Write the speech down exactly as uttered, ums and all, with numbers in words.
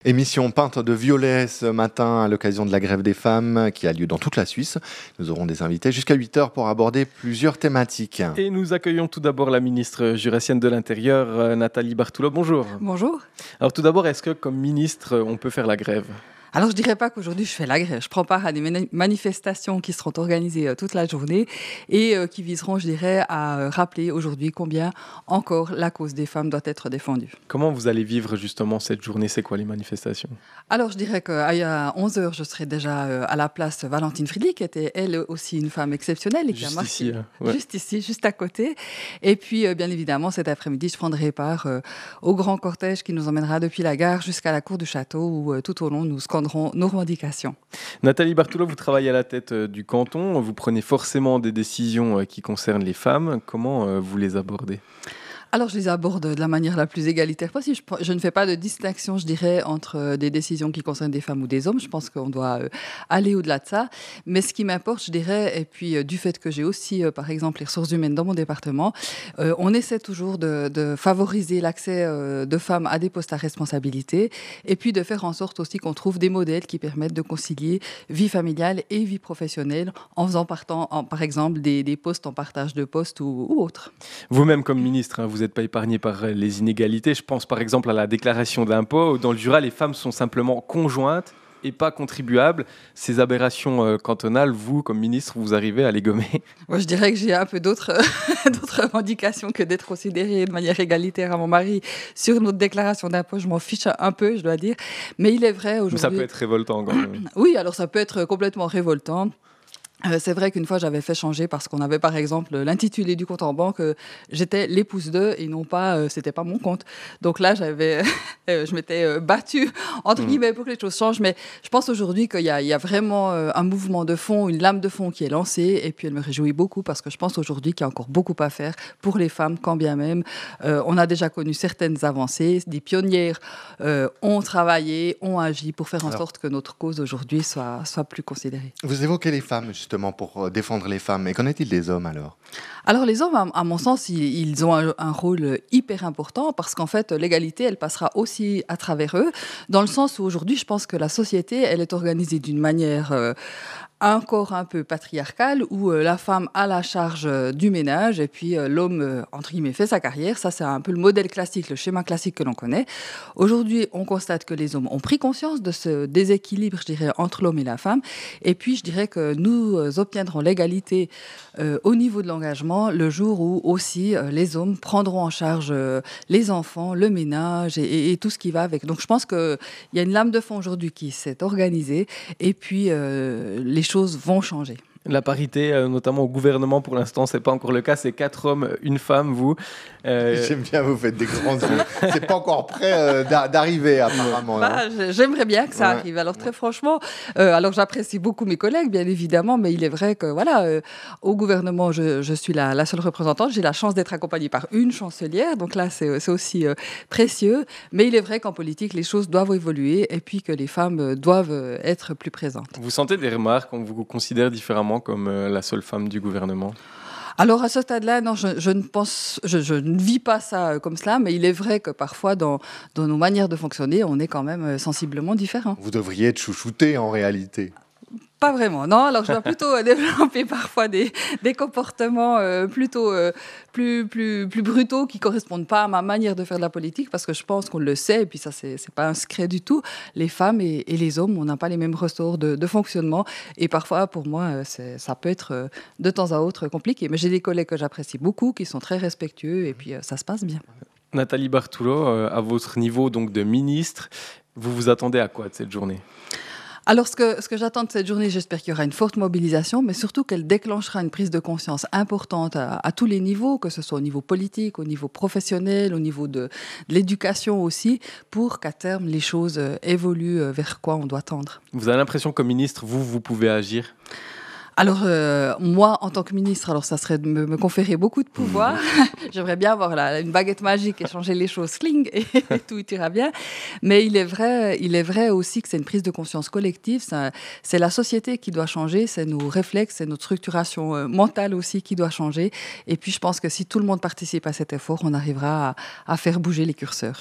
Émission peinte de violet ce matin à l'occasion de la grève des femmes qui a lieu dans toute la Suisse. Nous aurons des invités jusqu'à huit heures pour aborder plusieurs thématiques. Et nous accueillons tout d'abord la ministre jurassienne de l'Intérieur, Nathalie Bartoulot. Bonjour. Bonjour. Alors tout d'abord, est-ce que comme ministre, on peut faire la grève ? Alors, je ne dirais pas qu'aujourd'hui, je fais la grève. Je prends part à des mani- manifestations qui seront organisées euh, toute la journée et euh, qui viseront, je dirais, à euh, rappeler aujourd'hui combien encore la cause des femmes doit être défendue. Comment vous allez vivre justement cette journée ? C'est quoi les manifestations ? Alors, je dirais qu'à onze heures, je serai déjà euh, à la place Valentine Friedli, qui était elle aussi une femme exceptionnelle. Et qui Juste a marqué, ici. Hein, ouais. Juste ici, juste à côté. Et puis, euh, bien évidemment, cet après-midi, je prendrai part euh, au grand cortège qui nous emmènera depuis la gare jusqu'à la cour du château où euh, tout au long, nous scanderons nos revendications. Nathalie Bartoulot, vous travaillez à la tête euh, du canton. Vous prenez forcément des décisions euh, qui concernent les femmes. Comment euh, vous les abordez ? Alors, je les aborde de la manière la plus égalitaire possible. Je, je ne fais pas de distinction, je dirais, entre euh, des décisions qui concernent des femmes ou des hommes. Je pense qu'on doit euh, aller au-delà de ça. Mais ce qui m'importe, je dirais, et puis euh, du fait que j'ai aussi, euh, par exemple, les ressources humaines dans mon département, euh, on essaie toujours de, de favoriser l'accès euh, de femmes à des postes à responsabilité et puis de faire en sorte aussi qu'on trouve des modèles qui permettent de concilier vie familiale et vie professionnelle en faisant, partant, en, par exemple, des, des postes en partage de postes ou, ou autres. Vous-même, comme ministre, hein, vous Vous n'êtes pas épargné par les inégalités. Je pense par exemple à la déclaration d'impôt. Dans le Jura, les femmes sont simplement conjointes et pas contribuables. Ces aberrations euh, cantonales, vous, comme ministre, vous arrivez à les gommer ? Moi, je dirais que j'ai un peu d'autres, d'autres revendications que d'être considérée de manière égalitaire à mon mari. Sur notre déclaration d'impôt, je m'en fiche un peu, je dois dire. Mais il est vrai aujourd'hui... Ça peut être révoltant quand même. Oui, alors ça peut être complètement révoltant. Euh, c'est vrai qu'une fois, j'avais fait changer parce qu'on avait, par exemple, l'intitulé du compte en banque, euh, j'étais l'épouse d'eux et non pas, euh, c'était pas mon compte. Donc là, j'avais, euh, je m'étais euh, battue, entre guillemets, pour que les choses changent. Mais je pense aujourd'hui qu'il y a, il y a vraiment euh, un mouvement de fond, une lame de fond qui est lancée. Et puis, elle me réjouit beaucoup parce que je pense aujourd'hui qu'il y a encore beaucoup à faire pour les femmes, quand bien même. Euh, on a déjà connu certaines avancées. Des pionnières euh, ont travaillé, ont agi pour faire en Alors, sorte que notre cause aujourd'hui soit, soit plus considérée. Vous évoquez les femmes, justement. Justement pour défendre les femmes. Et qu'en est-il des hommes alors ? Alors les hommes, à, à mon sens, ils, ils ont un, un rôle hyper important parce qu'en fait, l'égalité, elle passera aussi à travers eux, dans le sens où aujourd'hui, je pense que la société, elle est organisée d'une manière... Euh, encore un peu patriarcale, où euh, la femme a la charge euh, du ménage et puis euh, l'homme, euh, entre guillemets, fait sa carrière. Ça, c'est un peu le modèle classique, le schéma classique que l'on connaît. Aujourd'hui, on constate que les hommes ont pris conscience de ce déséquilibre, je dirais, entre l'homme et la femme. Et puis, je dirais que nous euh, obtiendrons l'égalité euh, au niveau de l'engagement le jour où aussi euh, les hommes prendront en charge euh, les enfants, le ménage et, et, et tout ce qui va avec. Donc, je pense qu'il y a une lame de fond aujourd'hui qui s'est organisée et puis euh, les choses vont changer. La parité, euh, notamment au gouvernement, pour l'instant, c'est pas encore le cas. C'est quatre hommes, une femme, vous. Euh... J'aime bien, vous faites des grands yeux. C'est pas encore prêt euh, d'a- d'arriver, apparemment. Bah, j'aimerais bien que ça ouais. arrive. Alors, très franchement, euh, alors j'apprécie beaucoup mes collègues, bien évidemment, mais il est vrai que, voilà, euh, au gouvernement, je, je suis la, la seule représentante. J'ai la chance d'être accompagnée par une chancelière. Donc là, c'est, c'est aussi euh, précieux. Mais il est vrai qu'en politique, les choses doivent évoluer et puis que les femmes doivent être plus présentes. Vous sentez des remarques, on vous considère différemment comme euh, la seule femme du gouvernement ? Alors à ce stade-là, non, je, je ne pense, je, je ne vis pas ça comme cela, mais il est vrai que parfois dans, dans nos manières de fonctionner, on est quand même sensiblement différents. Vous devriez être chouchouté en réalité. Pas vraiment, non. Alors, je dois plutôt euh, développer parfois des, des comportements euh, plutôt euh, plus, plus, plus brutaux qui correspondent pas à ma manière de faire de la politique, parce que je pense qu'on le sait, et puis ça, c'est, c'est pas un secret du tout. Les femmes et, et les hommes, on n'a pas les mêmes ressorts de, de fonctionnement, et parfois, pour moi, c'est, ça peut être de temps à autre compliqué. Mais j'ai des collègues que j'apprécie beaucoup, qui sont très respectueux, et puis euh, ça se passe bien. Nathalie Bartoulot, euh, à votre niveau donc de ministre, vous vous attendez à quoi de cette journée ? Alors, ce que, ce que j'attends de cette journée, j'espère qu'il y aura une forte mobilisation, mais surtout qu'elle déclenchera une prise de conscience importante à, à tous les niveaux, que ce soit au niveau politique, au niveau professionnel, au niveau de, de l'éducation aussi, pour qu'à terme, les choses évoluent vers quoi on doit tendre. Vous avez l'impression, comme ministre, vous, vous pouvez agir ? Alors, euh, moi, en tant que ministre, alors ça serait de me, me conférer beaucoup de pouvoir. Mmh. J'aimerais bien avoir là, une baguette magique et changer les choses, cling, et, et tout ira bien. Mais il est vrai, il est vrai aussi que c'est une prise de conscience collective. C'est, c'est la société qui doit changer, c'est nos réflexes, c'est notre structuration euh, mentale aussi qui doit changer. Et puis, je pense que si tout le monde participe à cet effort, on arrivera à, à faire bouger les curseurs.